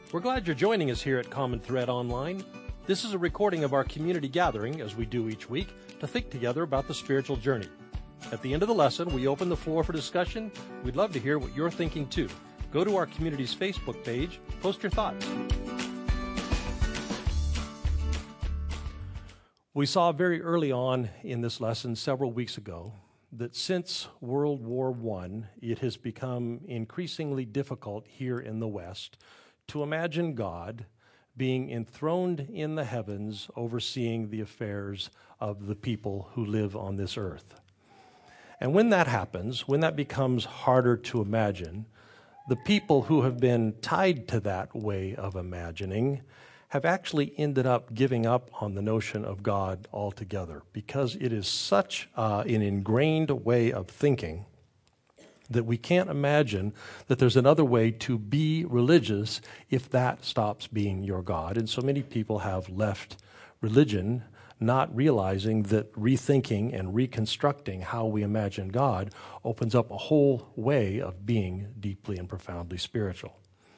We're glad you're joining us here at Common Thread Online. This is a recording of our community gathering, as we do each week, to think together about the spiritual journey. At the end of the lesson, we open the floor for discussion. We'd love to hear what you're thinking too. Go to our community's Facebook page, post your thoughts. We saw very early on in this lesson several weeks ago that since World War I, it has become increasingly difficult here in the West to imagine God being enthroned in the heavens, overseeing the affairs of the people who live on this earth. And when that happens, when that becomes harder to imagine, the people who have been tied to that way of imagining have actually ended up giving up on the notion of God altogether, because it is such an ingrained way of thinking that we can't imagine that there's another way to be religious if that stops being your God. And so many people have left religion, not realizing that rethinking and reconstructing how we imagine God opens up a whole way of being deeply and profoundly spiritual.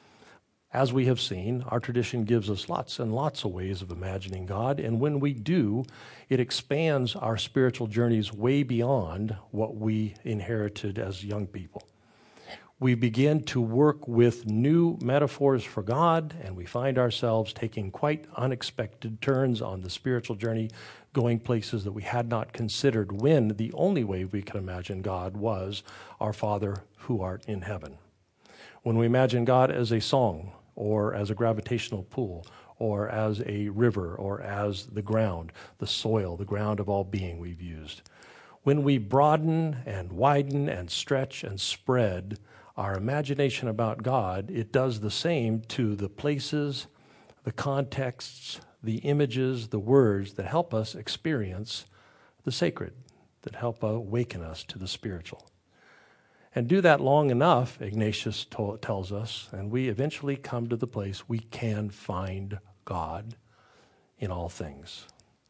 As we have seen, our tradition gives us lots and lots of ways of imagining God, and when we do, it expands our spiritual journeys way beyond what we inherited as young people. We begin to work with new metaphors for God, and we find ourselves taking quite unexpected turns on the spiritual journey, going places that we had not considered when the only way we could imagine God was our Father who art in heaven. When we imagine God as a song, or as a gravitational pull, or as a river, or as the ground, the soil, the ground of all being we've used. When we broaden and widen and stretch and spread our imagination about God, it does the same to the places, the contexts, the images, the words that help us experience the sacred, that help awaken us to the spiritual. And do that long enough, Ignatius tells us, and we eventually come to the place we can find God in all things.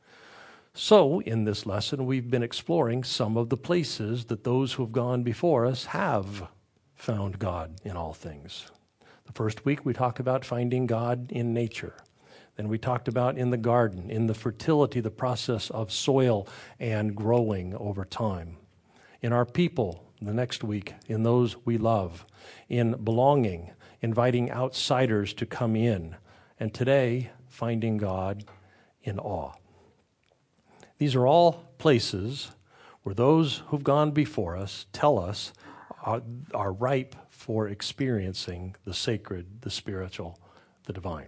So, in this lesson, we've been exploring some of the places that those who have gone before us have found God in all things. The first week, we talked about finding God in nature. Then we talked about in the garden, in the fertility, the process of soil and growing over time. In our people, the next week, in those we love, in belonging, inviting outsiders to come in, and today, finding God in awe. These are all places where those who've gone before us tell us are ripe for experiencing the sacred, the spiritual, the divine.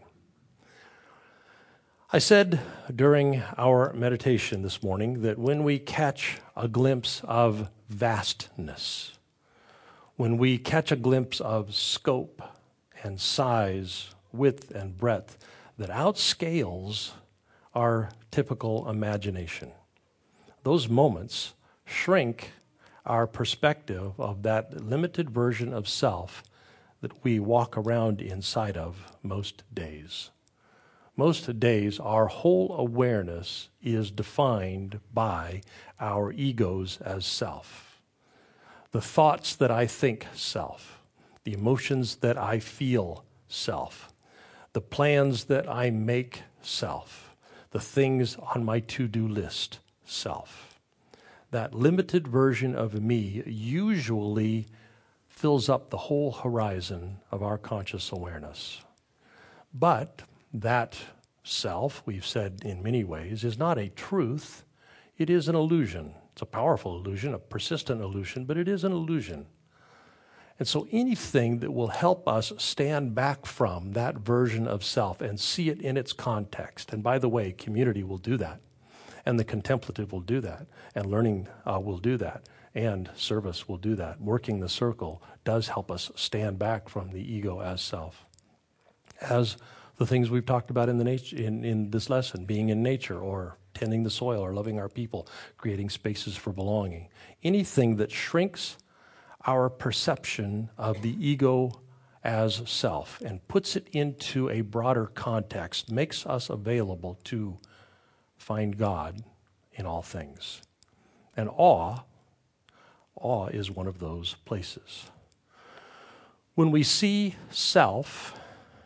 I said during our meditation this morning that when we catch a glimpse of vastness, when we catch a glimpse of scope and size, width and breadth that outscales our typical imagination, those moments shrink our perspective of that limited version of self that we walk around inside of most days. Most days, our whole awareness is defined by our egos as self. The thoughts that I think, self. The emotions that I feel, self. The plans that I make, self. The things on my to-do list, self. That limited version of me usually fills up the whole horizon of our conscious awareness. But that self, we've said in many ways, is not a truth. It is an illusion. It's a powerful illusion, a persistent illusion, but it is an illusion. And so anything that will help us stand back from that version of self and see it in its context, and by the way, community will do that, and the contemplative will do that, and learning will do that, and service will do that. Working the circle does help us stand back from the ego as self. As the things we've talked about in this lesson, being in nature or tending the soil or loving our people, creating spaces for belonging. Anything that shrinks our perception of the ego as self and puts it into a broader context makes us available to find God in all things. And awe is one of those places. When we see self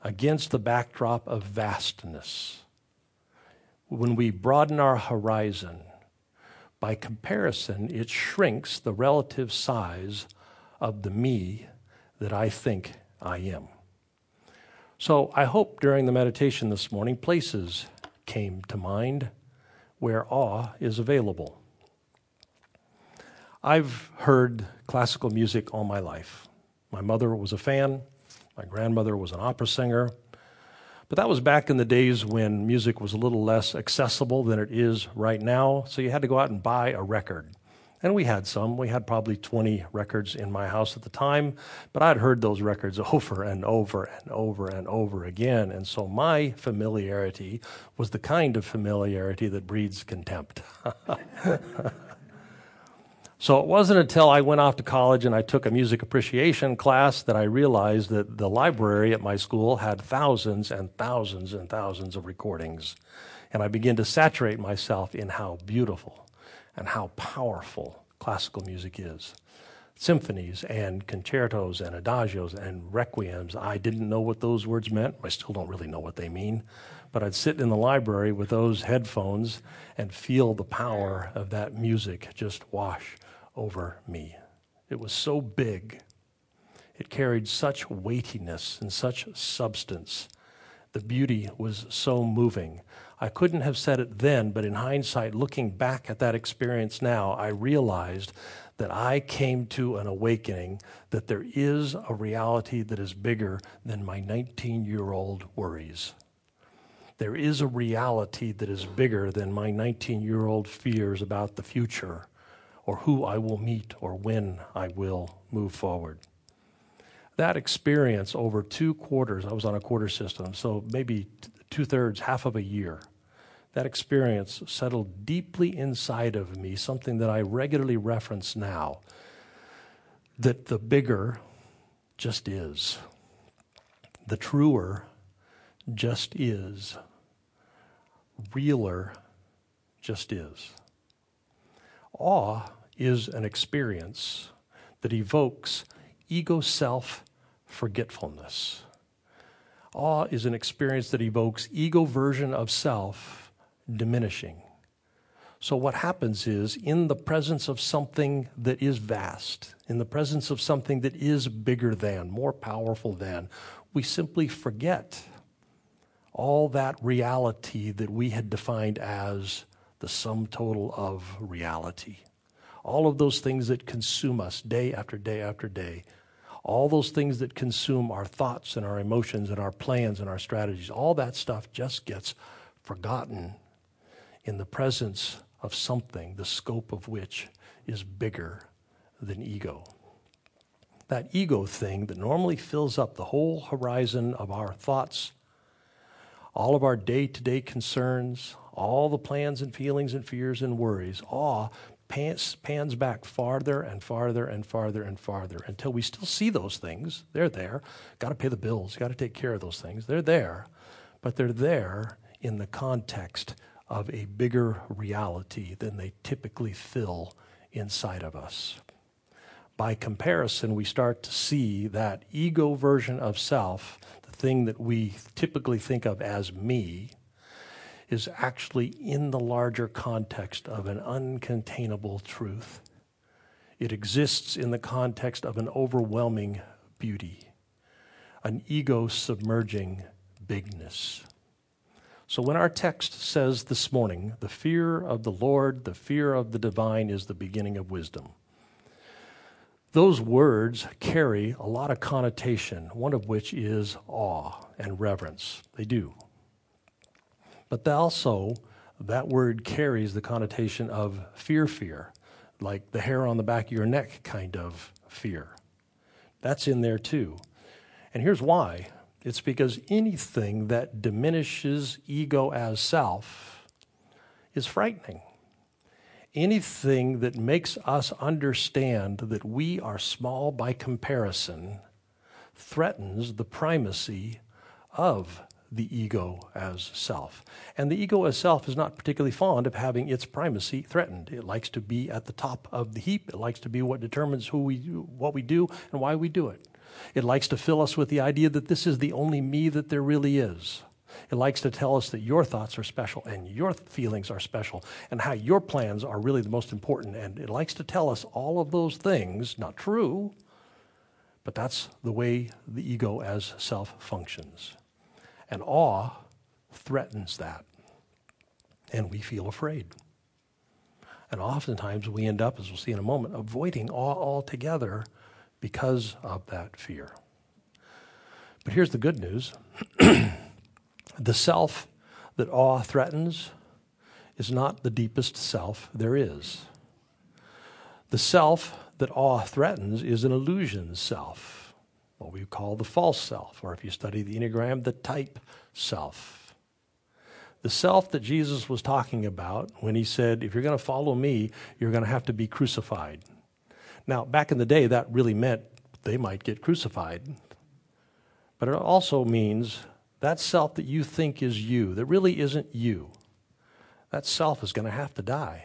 against the backdrop of vastness, when we broaden our horizon, by comparison, it shrinks the relative size of the me that I think I am. So I hope during the meditation this morning, places came to mind where awe is available. I've heard classical music all my life. My mother was a fan. My grandmother was an opera singer. But that was back in the days when music was a little less accessible than it is right now, so you had to go out and buy a record. And we had some. We had probably 20 records in my house at the time, but I'd heard those records over and over and over and over again, and so my familiarity was the kind of familiarity that breeds contempt. So it wasn't until I went off to college and I took a music appreciation class that I realized that the library at my school had thousands and thousands and thousands of recordings. And I began to saturate myself in how beautiful and how powerful classical music is. Symphonies and concertos and adagios and requiems. I didn't know what those words meant. I still don't really know what they mean. But I'd sit in the library with those headphones and feel the power of that music just wash over me. It was so big. It carried such weightiness and such substance. The beauty was so moving. I couldn't have said it then, but in hindsight, looking back at that experience now, I realized that I came to an awakening that there is a reality that is bigger than my 19-year-old worries. There is a reality that is bigger than my 19-year-old fears about the future or who I will meet or when I will move forward. That experience over 2 quarters, I was on a quarter system, so maybe 2/3, half of a year, that experience settled deeply inside of me, something that I regularly reference now, that the bigger just is. The truer just is. Realer just is. Awe is an experience that evokes ego-self forgetfulness. Awe is an experience that evokes ego version of self diminishing. So what happens is, in the presence of something that is vast, in the presence of something that is bigger than, more powerful than, we simply forget all that reality that we had defined as the sum total of reality. All of those things that consume us day after day after day. All those things that consume our thoughts and our emotions and our plans and our strategies. All that stuff just gets forgotten in the presence of something, the scope of which is bigger than ego. That ego thing that normally fills up the whole horizon of our thoughts, all of our day-to-day concerns, all the plans and feelings and fears and worries, awe pans back farther and farther and farther and farther until we still see those things. They're there. Got to pay the bills. Got to take care of those things. They're there. But they're there in the context of a bigger reality than they typically fill inside of us. By comparison, we start to see that ego version of self, the thing that we typically think of as me, is actually in the larger context of an uncontainable truth. It exists in the context of an overwhelming beauty, an ego-submerging bigness. So when our text says this morning, the fear of the Lord, the fear of the divine is the beginning of wisdom, those words carry a lot of connotation, one of which is awe and reverence. They do. But also, that word carries the connotation of fear, like the hair on the back of your neck kind of fear. That's in there too. And here's why. It's because anything that diminishes ego as self is frightening. Anything that makes us understand that we are small by comparison threatens the primacy of the ego as self. And the ego as self is not particularly fond of having its primacy threatened. It likes to be at the top of the heap. It likes to be what determines who we do, what we do, and why we do it. It likes to fill us with the idea that this is the only me that there really is. It likes to tell us that your thoughts are special and your feelings are special and how your plans are really the most important. And it likes to tell us all of those things, not true, but that's the way the ego as self functions. And awe threatens that. And we feel afraid. And oftentimes we end up, as we'll see in a moment, avoiding awe altogether because of that fear. But here's the good news. The self that awe threatens is not the deepest self there is. The self that awe threatens is an illusion self, what we call the false self, or if you study the Enneagram, the type self. The self that Jesus was talking about when he said, if you're going to follow me, you're going to have to be crucified. Now, back in the day, that really meant they might get crucified. But it also means that self that you think is you, that really isn't you, that self is going to have to die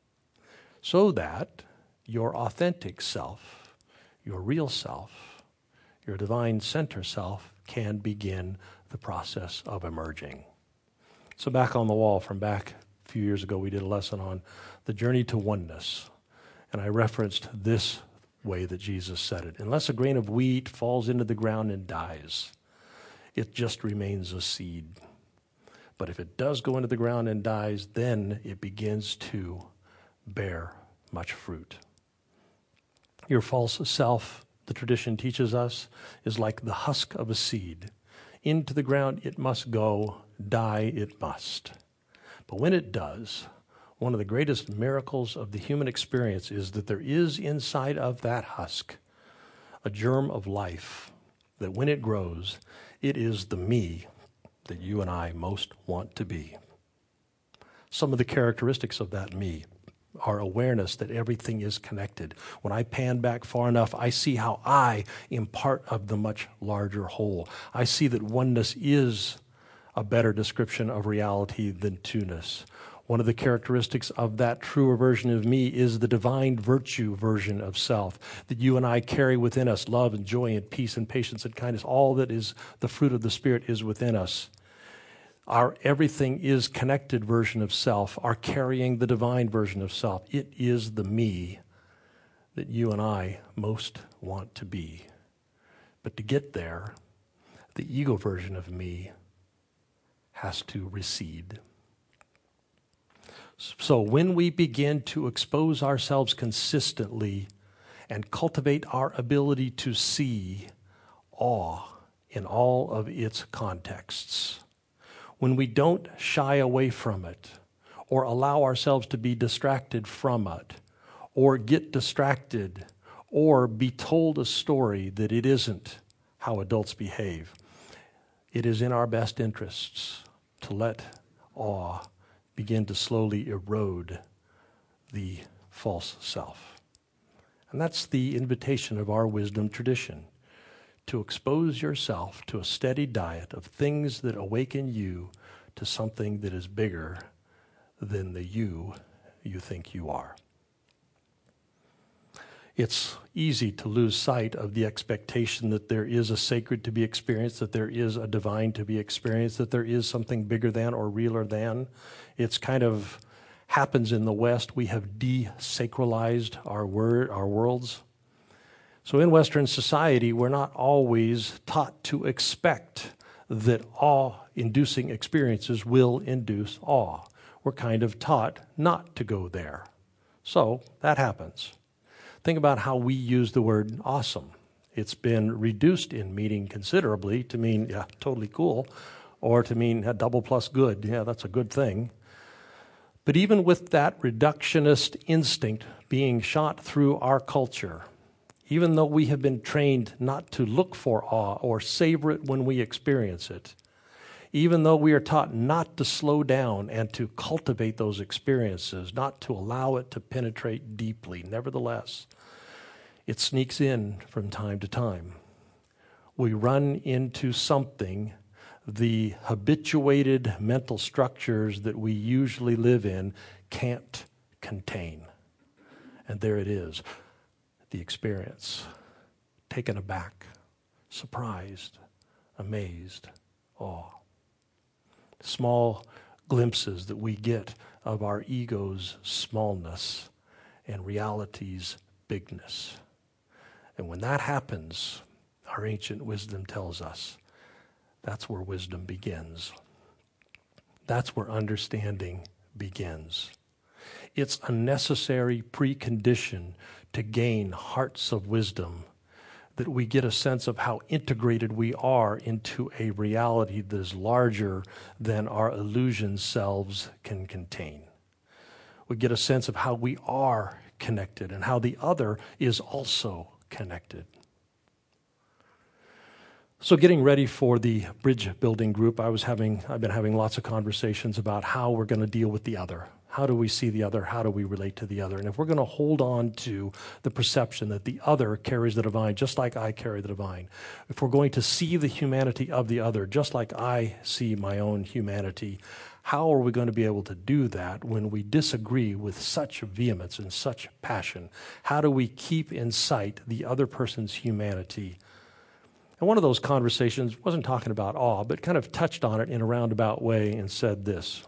so that your authentic self, your real self, your divine center self can begin the process of emerging. So back on the wall from back a few years ago, we did a lesson on the journey to oneness. And I referenced this way that Jesus said it. Unless a grain of wheat falls into the ground and dies, it just remains a seed. But if it does go into the ground and dies, then it begins to bear much fruit. Your false self, the tradition teaches us, is like the husk of a seed. Into the ground it must go, die it must. But when it does, one of the greatest miracles of the human experience is that there is inside of that husk a germ of life, that when it grows, it is the me that you and I most want to be. Some of the characteristics of that me are awareness that everything is connected. When I pan back far enough, I see how I am part of the much larger whole. I see that oneness is a better description of reality than two-ness. One of the characteristics of that truer version of me is the divine virtue version of self that you and I carry within us. Love and joy and peace and patience and kindness, all that is the fruit of the Spirit is within us. Our everything is connected version of self, our carrying the divine version of self. It is the me that you and I most want to be. But to get there, the ego version of me has to recede. So when we begin to expose ourselves consistently and cultivate our ability to see awe in all of its contexts, when we don't shy away from it or allow ourselves to be distracted from it or get distracted or be told a story that it isn't how adults behave, it is in our best interests to let awe begin to slowly erode the false self. And that's the invitation of our wisdom tradition, to expose yourself to a steady diet of things that awaken you to something that is bigger than the you think you are. It's easy to lose sight of the expectation that there is a sacred to be experienced, that there is a divine to be experienced, that there is something bigger than or realer than. It's kind of happens in the West. We have desacralized our worlds. So in Western society, we're not always taught to expect that awe-inducing experiences will induce awe. We're kind of taught not to go there. So that happens. Think about how we use the word awesome. It's been reduced in meaning considerably to mean, yeah, totally cool, or to mean a double plus good. Yeah, that's a good thing. But even with that reductionist instinct being shot through our culture, even though we have been trained not to look for awe or savor it when we experience it, even though we are taught not to slow down and to cultivate those experiences, not to allow it to penetrate deeply, nevertheless, it sneaks in from time to time. We run into something the habituated mental structures that we usually live in can't contain. And there it is, the experience, taken aback, surprised, amazed, awe. Small glimpses that we get of our ego's smallness and reality's bigness. And when that happens, our ancient wisdom tells us that's where wisdom begins. That's where understanding begins. It's a necessary precondition to gain hearts of wisdom, that we get a sense of how integrated we are into a reality that is larger than our illusion selves can contain. We get a sense of how we are connected and how the other is also connected. So getting ready for the bridge building group, I've been having lots of conversations about how we're going to deal with the other. How do we see the other? How do we relate to the other? And if we're going to hold on to the perception that the other carries the divine, just like I carry the divine, if we're going to see the humanity of the other, just like I see my own humanity, how are we going to be able to do that when we disagree with such vehemence and such passion? How do we keep in sight the other person's humanity? And one of those conversations wasn't talking about awe, but kind of touched on it in a roundabout way and said this: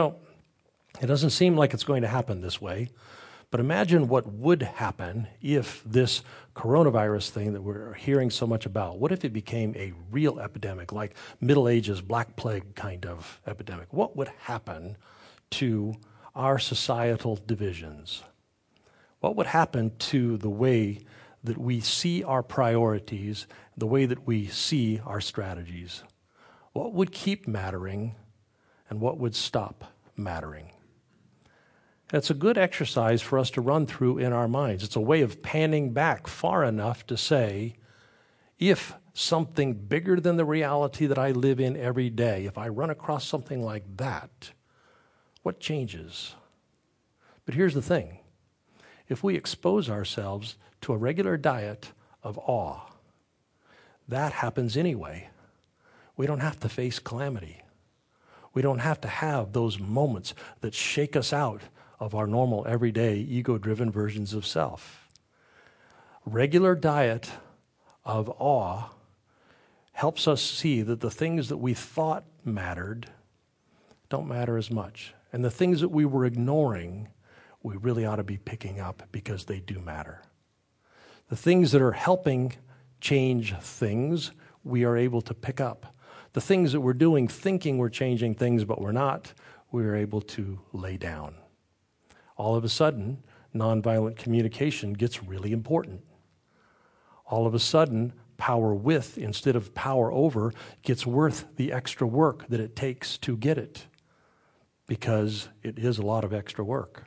it doesn't seem like it's going to happen this way, but imagine what would happen if this coronavirus thing that we're hearing so much about, what if it became a real epidemic, like Middle Ages Black Plague kind of epidemic? What would happen to our societal divisions? What would happen to the way that we see our priorities, the way that we see our strategies? What would keep mattering and what would stop mattering? It's a good exercise for us to run through in our minds. It's a way of panning back far enough to say, if something bigger than the reality that I live in every day, if I run across something like that, what changes? But here's the thing. If we expose ourselves to a regular diet of awe, that happens anyway. We don't have to face calamity. We don't have to have those moments that shake us out of our normal, everyday, ego-driven versions of self. Regular diet of awe helps us see that the things that we thought mattered don't matter as much. And the things that we were ignoring, we really ought to be picking up because they do matter. The things that are helping change things, we are able to pick up. The things that we're doing thinking we're changing things, but we're not, we're able to lay down. All of a sudden, nonviolent communication gets really important. All of a sudden, power with instead of power over gets worth the extra work that it takes to get it, because it is a lot of extra work.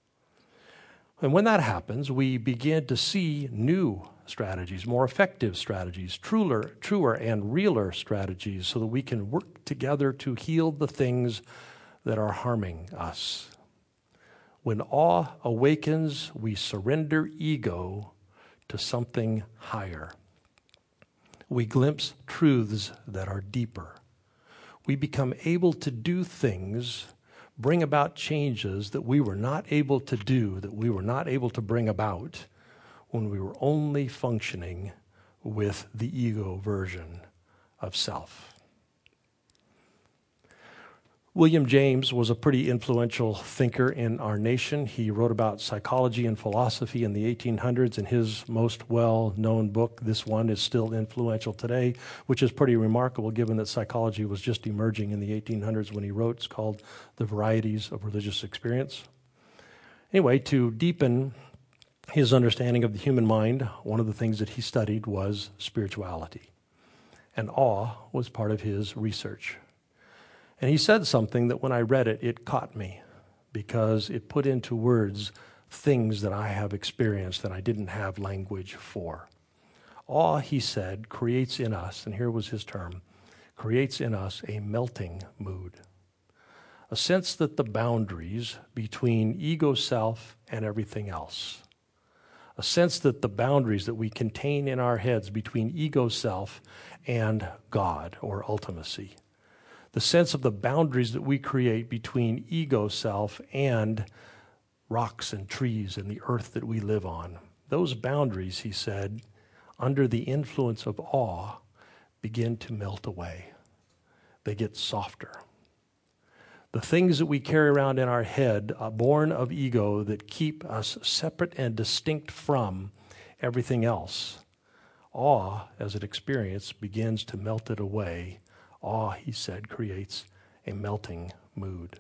And when that happens, we begin to see new strategies, more effective strategies, truer and realer strategies, so that we can work together to heal the things that are harming us. When awe awakens, we surrender ego to something higher. We glimpse truths that are deeper. We become able to do things, bring about changes that we were not able to do, that we were not able to bring about when we were only functioning with the ego version of self. William James was a pretty influential thinker in our nation. He wrote about psychology and philosophy in the 1800s, and his most well-known book, this one, is still influential today, which is pretty remarkable given that psychology was just emerging in the 1800s when he wrote. It's called The Varieties of Religious Experience. Anyway, to deepen his understanding of the human mind, one of the things that he studied was spirituality, and awe was part of his research. And he said something that when I read it, it caught me, because it put into words things that I have experienced that I didn't have language for. Awe, he said, creates in us, and here was his term, creates in us a melting mood, a sense that the boundaries between ego self and everything else, a sense that the boundaries that we contain in our heads between ego self and God or ultimacy, the sense of the boundaries that we create between ego self and rocks and trees and the earth that we live on. Those boundaries, he said, under the influence of awe, begin to melt away. They get softer. The things that we carry around in our head are born of ego that keep us separate and distinct from everything else. Awe, as an experience, begins to melt it away. Awe, he said, creates a melting mood.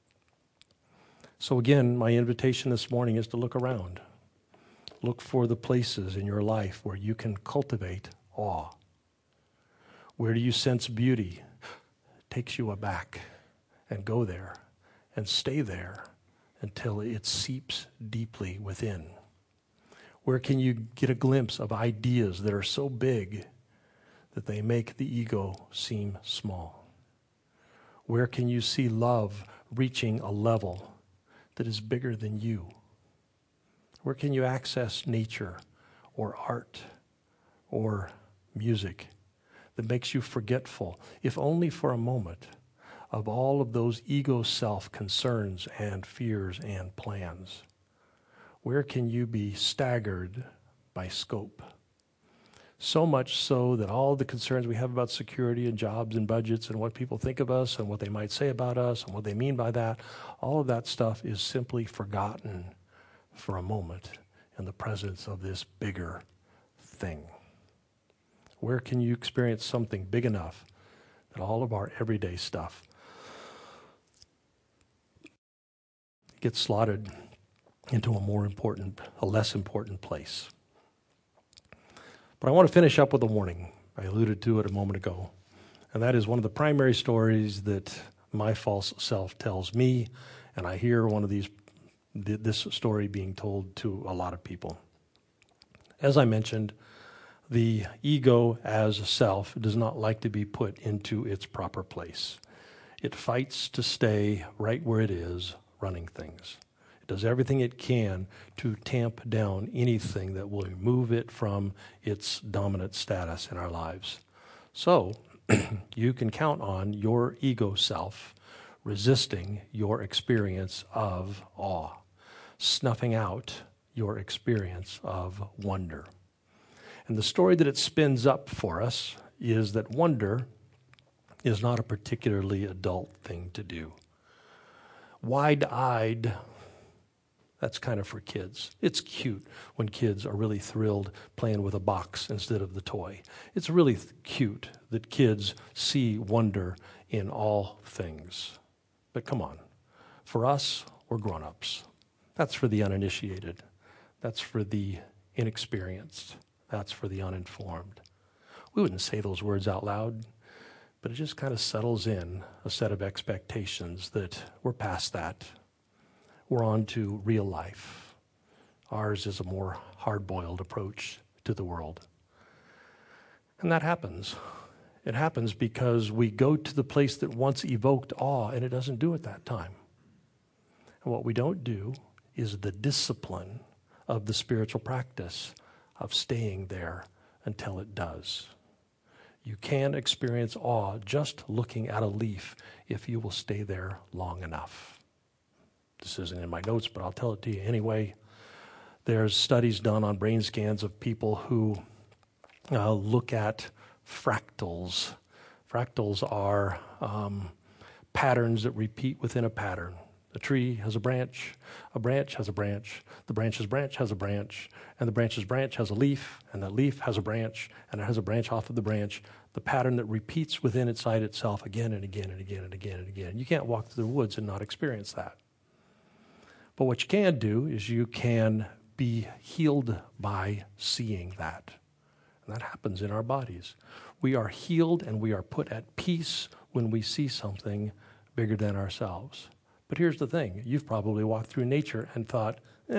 So again, my invitation this morning is to look around. Look for the places in your life where you can cultivate awe. Where do you sense beauty? Takes you aback, and go there and stay there until it seeps deeply within. Where can you get a glimpse of ideas that are so big that they make the ego seem small? Where can you see love reaching a level that is bigger than you? Where can you access nature or art or music that makes you forgetful, if only for a moment, of all of those ego self concerns and fears and plans? Where can you be staggered by scope? So much so that all the concerns we have about security and jobs and budgets and what people think of us and what they might say about us and what they mean by that, all of that stuff is simply forgotten for a moment in the presence of this bigger thing. Where can you experience something big enough that all of our everyday stuff gets slotted into a less important place? But I want to finish up with a warning. I alluded to it a moment ago. And that is one of the primary stories that my false self tells me, and I hear this story being told to a lot of people. As I mentioned, the ego as a self does not like to be put into its proper place. It fights to stay right where it is, running things. It does everything it can to tamp down anything that will remove it from its dominant status in our lives. So, you can count on your ego self resisting your experience of awe, snuffing out your experience of wonder. And the story that it spins up for us is that wonder is not a particularly adult thing to do. Wide-eyed, that's kind of for kids. It's cute when kids are really thrilled playing with a box instead of the toy. It's really cute that kids see wonder in all things. But come on, for us, we're grown-ups. That's for the uninitiated. That's for the inexperienced. That's for the uninformed. We wouldn't say those words out loud, but it just kind of settles in a set of expectations that we're past that. We're on to real life. Ours is a more hard-boiled approach to the world. And that happens. It happens because we go to the place that once evoked awe, and it doesn't do it that time. And what we don't do is the discipline of the spiritual practice of staying there until it does. You can experience awe just looking at a leaf if you will stay there long enough. This isn't in my notes, but I'll tell it to you anyway. There's studies done on brain scans of people who look at fractals. Fractals are patterns that repeat within a pattern. A tree has a branch has a branch, the branch's branch has a branch, and the branch's branch has a leaf, and that leaf has a branch, and it has a branch off of the branch. The pattern that repeats within inside itself again and again and again and again and again. You can't walk through the woods and not experience that. But what you can do is you can be healed by seeing that. And that happens in our bodies. We are healed and we are put at peace when we see something bigger than ourselves. But here's the thing. You've probably walked through nature and thought,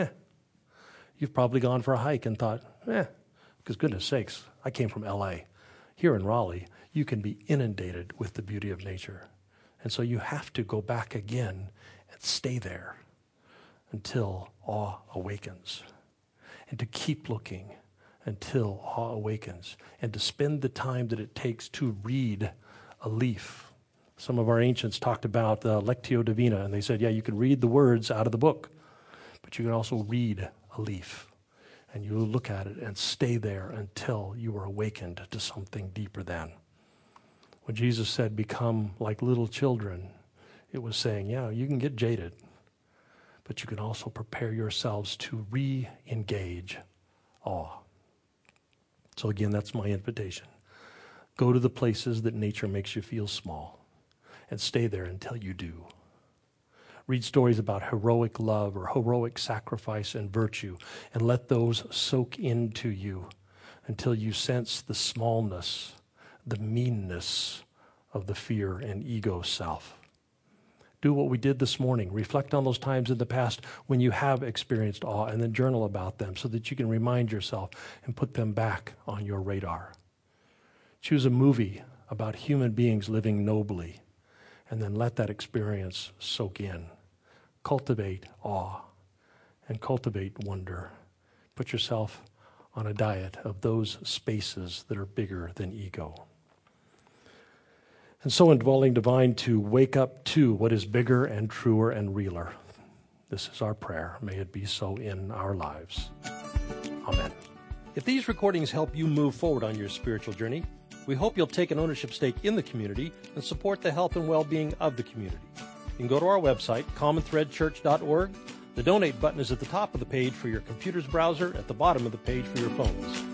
You've probably gone for a hike and thought, because goodness sakes, I came from L.A. Here in Raleigh, you can be inundated with the beauty of nature. And so you have to go back again and stay there until awe awakens. And to keep looking until awe awakens. And to spend the time that it takes to read a leaf. Some of our ancients talked about Lectio Divina, and they said, you can read the words out of the book, but you can also read a leaf. And you look at it and stay there until you are awakened to something deeper than. When Jesus said, become like little children, it was saying, yeah, you can get jaded, but you can also prepare yourselves to re-engage awe. So again, that's my invitation. Go to the places that nature makes you feel small and stay there until you do. Read stories about heroic love or heroic sacrifice and virtue, and let those soak into you until you sense the smallness, the meanness of the fear and ego self. Do what we did this morning. Reflect on those times in the past when you have experienced awe, and then journal about them so that you can remind yourself and put them back on your radar. Choose a movie about human beings living nobly, and then let that experience soak in. Cultivate awe and cultivate wonder. Put yourself on a diet of those spaces that are bigger than ego. And so in Dwelling Divine, to wake up to what is bigger and truer and realer. This is our prayer. May it be so in our lives. Amen. If these recordings help you move forward on your spiritual journey, we hope you'll take an ownership stake in the community and support the health and well-being of the community. You can go to our website, commonthreadchurch.org. The donate button is at the top of the page for your computer's browser, at the bottom of the page for your phones.